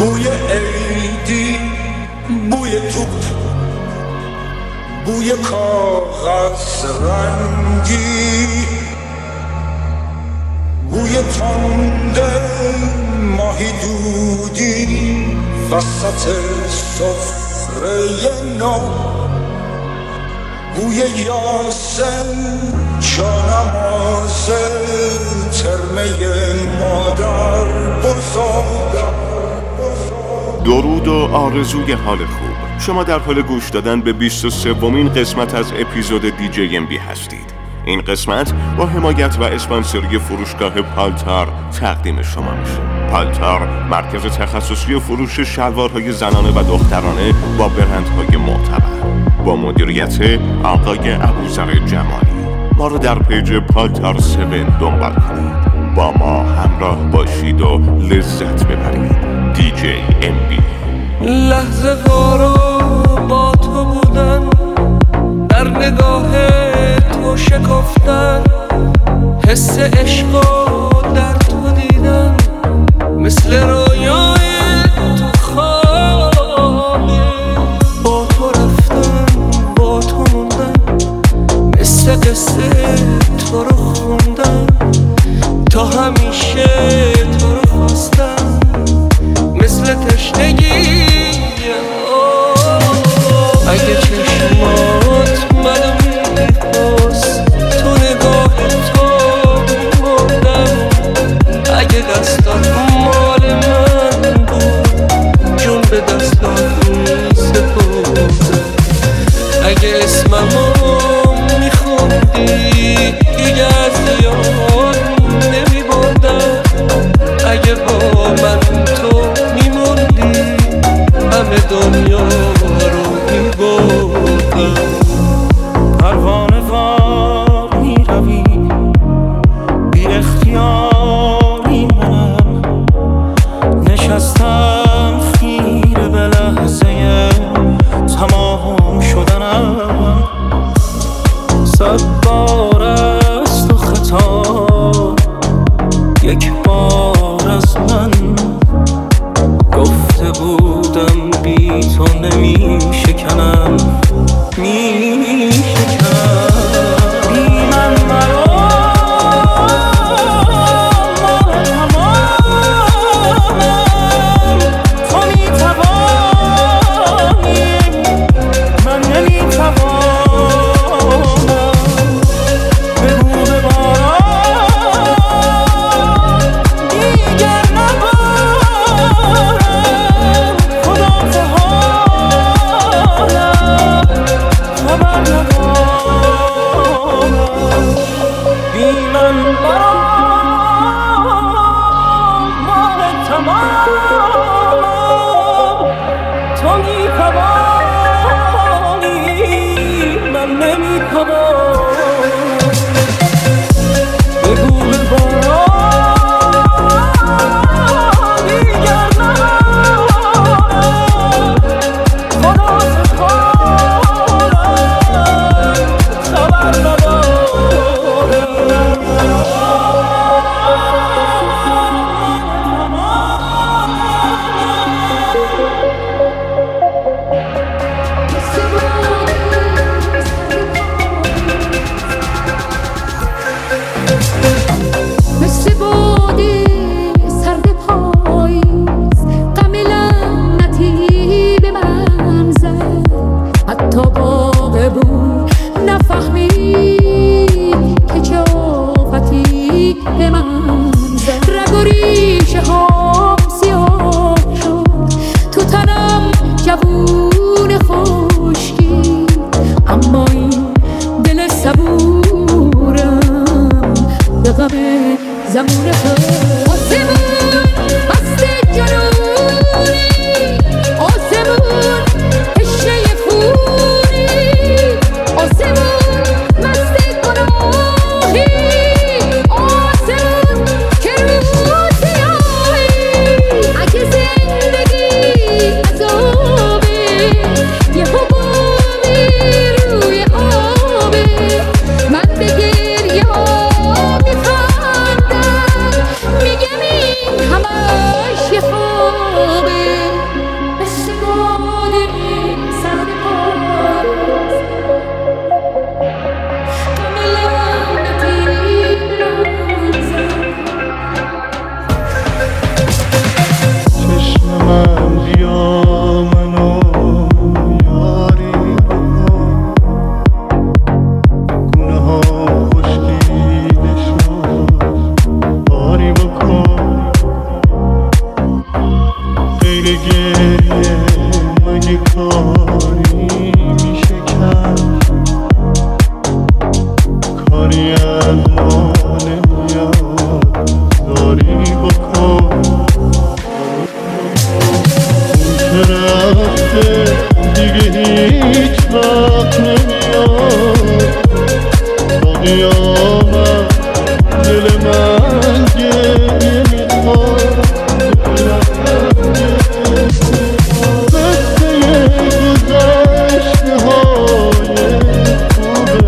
بوی عیدی، بوی توپ، بوی کاغذ رنگی، بوی تنده ماهی دودی وسط سفره نو، بوی یاسم جانماز ترمه مادر بزرگ. درود و آرزوی حال خوب. شما در حال گوش دادن به 23مین قسمت از اپیزود DJMB هستید. این قسمت با حمایت و اسپانسری فروشگاه پالتار تقدیم شما میشه. پالتار مرکز تخصصی فروش شلوارهای زنانه و دخترانه با برندهای معتبر، با مدیریت آقای ابوذر جمالی. ما رو در پیج پالتار 7 دنبال کنید. با ما همراه باشید و لذت ببرید. DJMB. لحظه وارو با تو بودن، در نگاه تو شکفتن، حس عشقو در تو دیدن، مثل رویای تو خوابه. با تو رفتن، با تو موندن، مثل قصه تو رو خوندن، تا همیشه تو رو خواستن، مثل تشنگی. اگه چشمات منو میخواست، تو نگاه تو مردم. اگه دستات مال من بود، جون به دستات میسپردم. اگه اسممو میخوندی، دیگه از یاد نمیبردم. اگه با من تو میموندی، همه دنیا رو میبردم. پروانه وار میروی، بی اختیاری منم نشستم خیره به لحظه تمام شدنم. 100 بار از تو خطا، یک بار از من گفته بودم بی تو نمی شکنم، می شکنم. بی من مرا مال تمامم، تو می توانی، من نمی توانم. بگو به باران دیگر نبارم، خدا به حالم خبر ندارم. بی من مرا مال تمامم، تو می توانی، من نمی توانم. بگو به باران دیگر نبارم، خدا به حالم خبر ندارم. مثل بادی سرد پاییز، غم لعنتی به من زد. حتی باغ بود نفهمید که چه آفتی به من زد. رگ و ریشه هام سیاه شد، تو تنم جوون خشکی، اما این دل صبورم به غم زمان تو. آسمون مست جنونی، آسمون پشه خونی، آسمون مست گناهی، آسمون که رو سیاهی. اگه زندگی عذابه، یه حبابی روی آبه، من به گریه ها میخوام، میگم این همش یه خوابه. من بیا منو یاری بکن گونه ها خشکیدشو باری بکن غیر گریه مگه کاری میشه کرد کاری از ما نمیاد زاری بکن اون که رفته دیگه هیچ وقت نمیاد تا قیامت دل من گریه میخواد قصه گذشته های خوب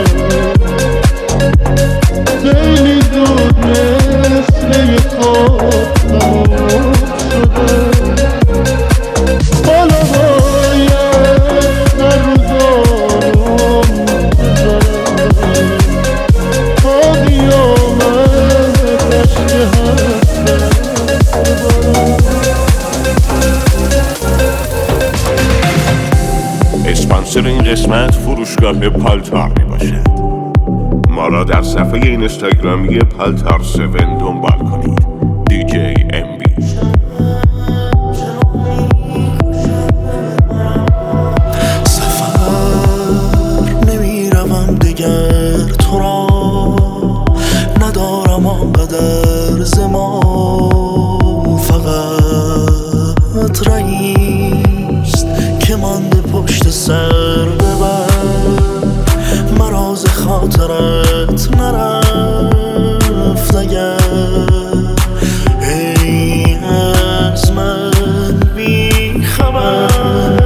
من خیلی زود مثل یه خواب تموم شده حالا باید هر روزانم بذارم تا قیامت عشق حسرت ببارم. اسپانسر این قسمت فروشگاه پالتار می باشد. ما را در صفحه اینستاگرامی پالتار 7 دنبال کنید. DJ MB. نمیروم دگر تو را ندارم آنقدر زمان فقط رئیست که مانده پشت سر ببر مراز خاطرت نرفت اگر ای از من بی خبر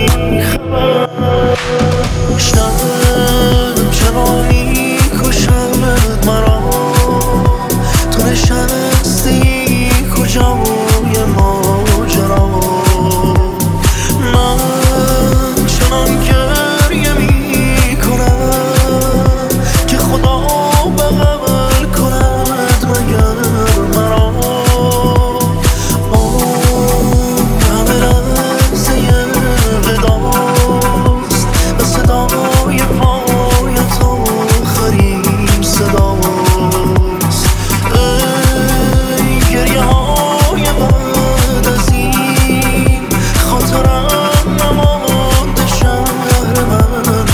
شنم چرا میکشمت مرا تو نشستی کجای ماجرا من چنان گریه میکنم که خدا بغل کند مگر مرا اون همه لحظه وداست و صدای پای تو آخرین صداست ای گریه های بعد از این خاطرم نمانده شهر من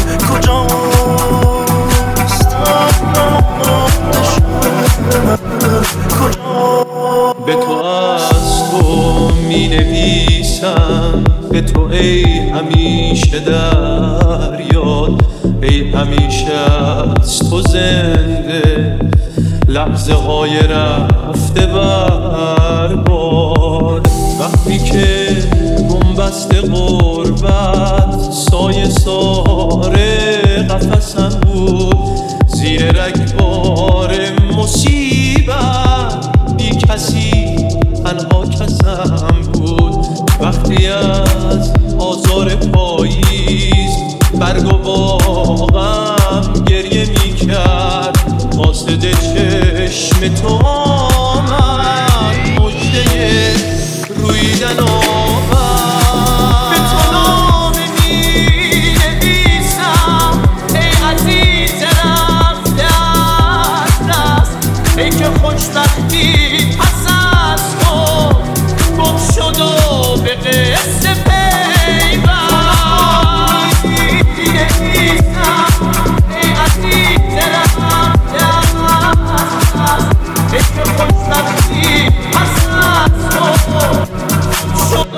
کجاست نمانده شهر من کجاست به تو از تو می نویسم به تو ای همیشه در یاد ای همیشه از تو زنده لحظه های رفته بر باد وقتی که بنبست غربت سایه ساره قفسم بود زیر رگبار مصیبت بی کسی تنها کسم بود وقتی از آزار پاییز برگ و باغم گریه میکرد قاصد چشم تو آمد مژده رویدن آمد به تو نامه می‌نویسم ای عزیز رفته از دست ای که خوشبختی پس از تو گم شد و به قصه پیوست می‌نویسم ای عزیز رفته از دست ای که خوشبختی پس از تو گم شد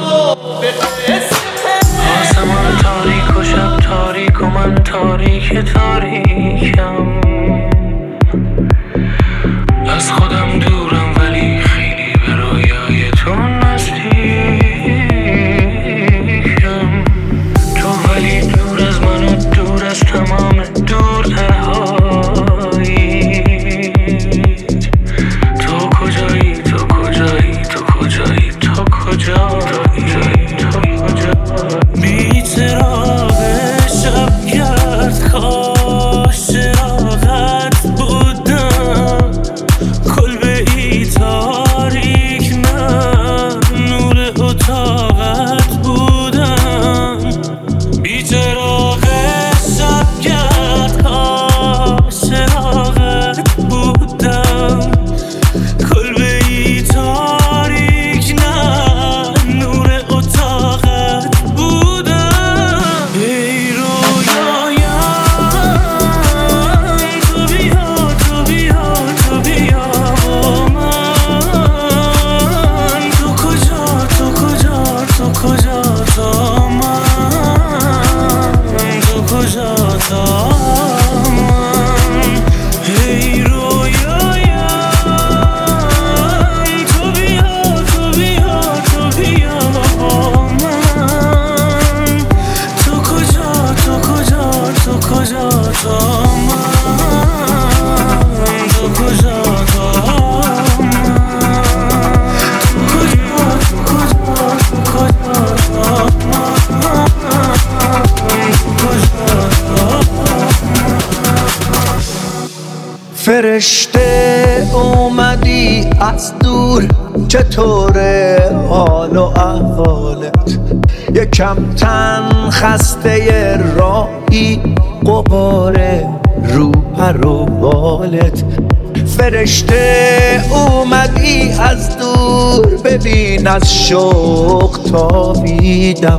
فرشته اومدی از دور، چطوره حال و احوالت؟ یکم تن خسته راهی، غباره رو پر و بالت. فرشته اومدی از دور، ببین از شوق تابیدم.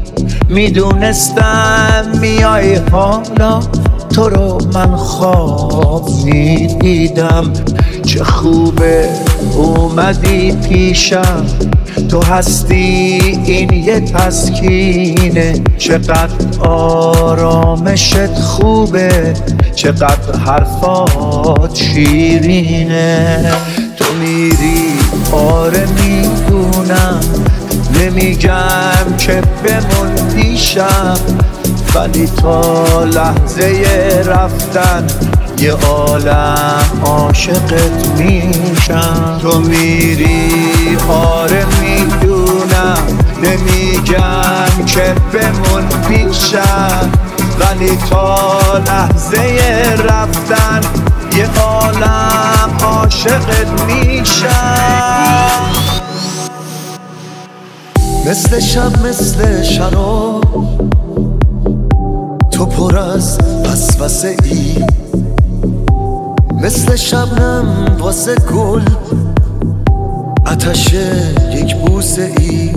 میدونستم میای حالا، تو رو من خواب میدیدم. چه خوبه اومدی پیشم، تو هستی این یه تسکینه. چقدر آرامشت خوبه، چقدر حرفات شیرینه. تو میری آره میدونم، نمیگم که بمون پیشم، ولی تا لحظه رفتن یه عالم عاشقت میشم. تو میری آره میدونم، نمیگم که بمون پیشم، ولی تا لحظه رفتن یه عالم عاشقت میشم. مثل شب مثل شراب، تو پر از وسوسه ای. مثل شبنم واسه گل، آتش یک بوسه ای.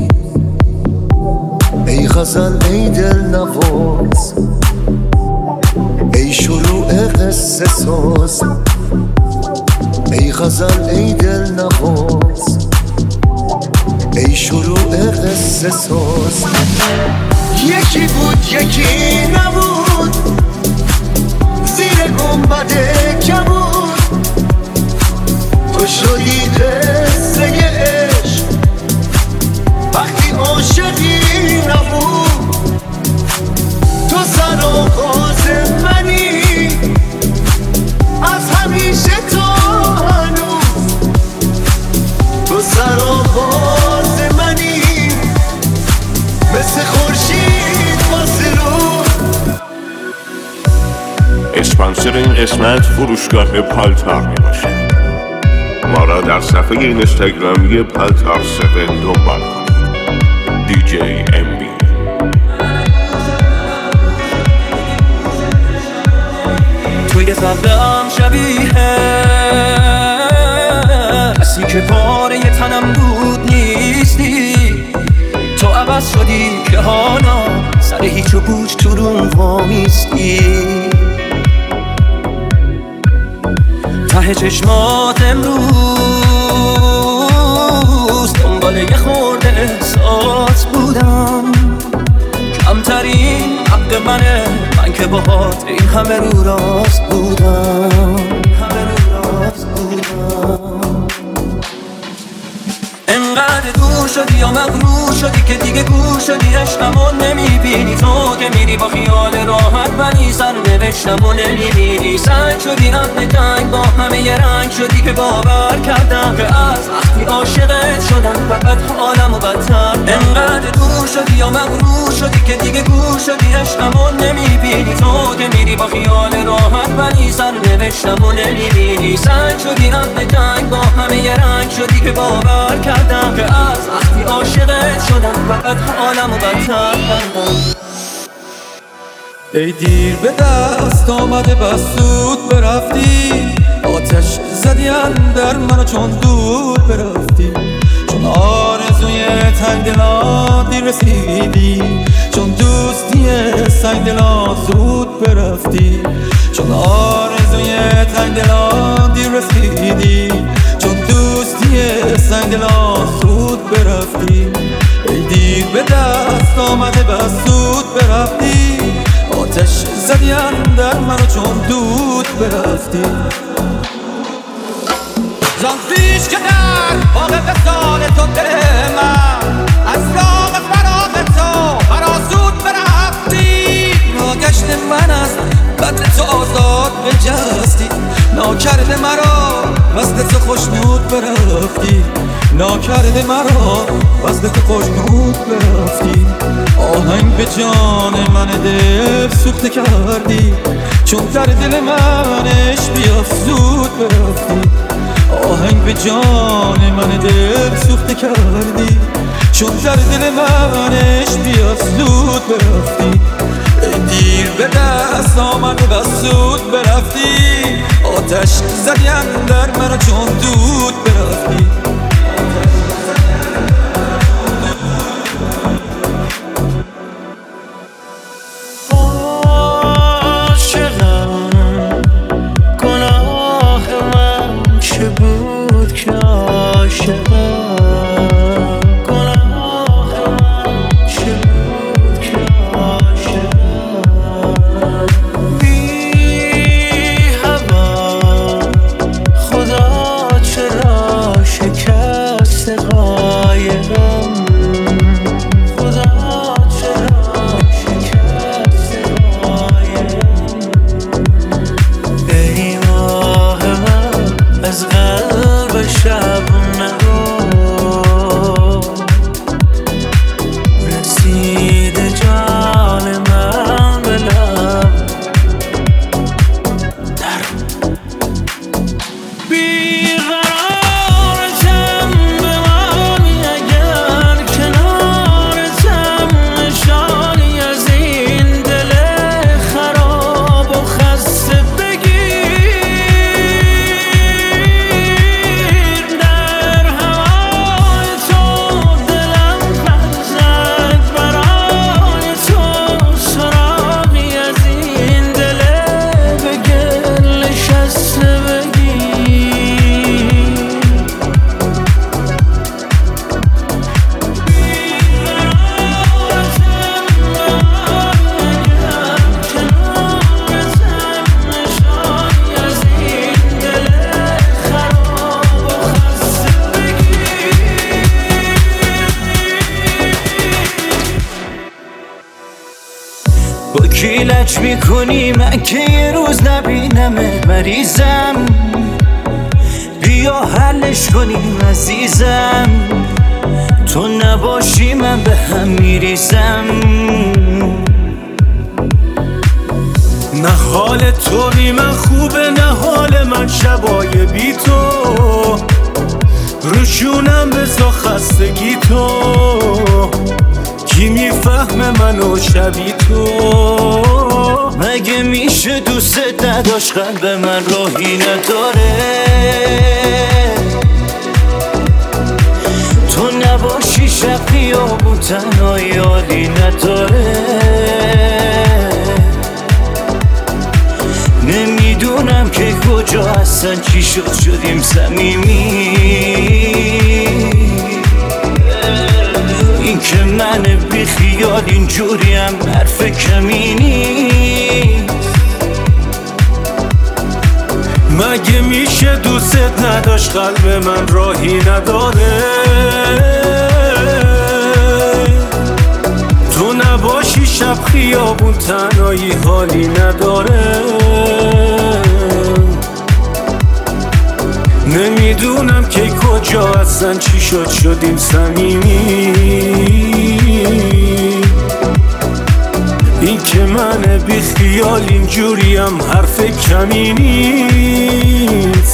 ای غزل ای دل نواز، ای شروع قصه ساز. ای غزل ای دل نواز، ای شروع قصه ساز. یکی بود یکی نبود، زیر گنبد کبود. تو شدی قصه عشق وقتی عاشقی نبود. تو سر و غاز منی، از همیشه تا هنوز. تو سر و غاز منی، مثل خورشید واسه روز. اسپانسر این قسمت فروشگاه پالتار می باشه. ما را در صفحه اینستاگرامی پالتار 7 دنبال کنید. DJMB. توی صدام شبیه کسی که پاره تنم بود نیستی. تو عوض شدی که حالا سر هیچ و پوچ تو روم وامیستی. ته چشمات امروز دنبال یه خورده احساس بودم. کمترین حق منه، من که باهات این همه رو راست بودم. انقدر دور شدی یا مغرور شدی که دیگه گور شدی. عشقمو نمیبینی، تو که میری با خیال راحت، ولی سرنوشتمو نمیبینی. سنگ شدی رد تنگ، با همه یه رنگ شدی که باور کردم که از وقتی عاشقت شدم فقط حالمو بدتر. انقدر دور شدی یا مغرور شدی که دیگه گور شدی. عشقمو نمیبینی، تو که میری با خیال راحت، ولی سرنوشتمو نمیبینی. سنگ شدی رد تنگ، با همه یه رنگ شدی که باور کردم که از وقتی عاشقت شدم فقط حالمو بدتر کردم. ای دیر به دست آمده بس زود برفتی. آتش زدی اندر منو چون دود برفتی. چون آرزوی تنگ دلا دیر رسیدی. چون دوستی سنگ دلا زود برفتی. چون آرزوی تنگ دلا دیر رسیدی. چون دوستی سنگ دلا زود برفتی. ای دیر به دست آمده بس زود برفتی. آتش زدی اندر منو چون دود برفتی. زان پیش که در باغ وصال تو دل من از راه فراغ تو فرازود برفتی. ناگشت من از بدر تو آزاد بجستی. ناکرده مرا وصل تو خوشنود برفتی. ناکرده مرا وزن تو خوشنود برفتی آهنگ به جان من دل سوخته کردی چون در دل منش بیافزود برفتی آهنگ به جان من دل سوخته کردی چون در دل منش بیافزود برفتی دیر به دست آمده و زود برفتی آتش زدی اندر منو چون دود برفتی با کی لج میکنی من که یه روز نبینمت مریضم بیا حلش کنیم عزیزم تو نباشی من به هم میریزم نه حال تو بی من خوبه نه حال من شبای بی تو روشونم بزا خستگی تو کی میفهمه منو شبی تو مگه میشه دوست نداشت قلب من راهی نداره تو نباشی شب خیابون تنهایی حالی نداره نمیدونم که کجا هستن چی شدیم صمیمی این که من بی خیال اینجوریم حرف کمی نیست مگه میشه دوست نداشت قلب من راهی نداره تو نباشی شب خیابون تنهایی حالی نداره نمیدونم که کجا هستن چی شدیم صمیمی این که من بی خیال اینجوریم حرف کمی نیست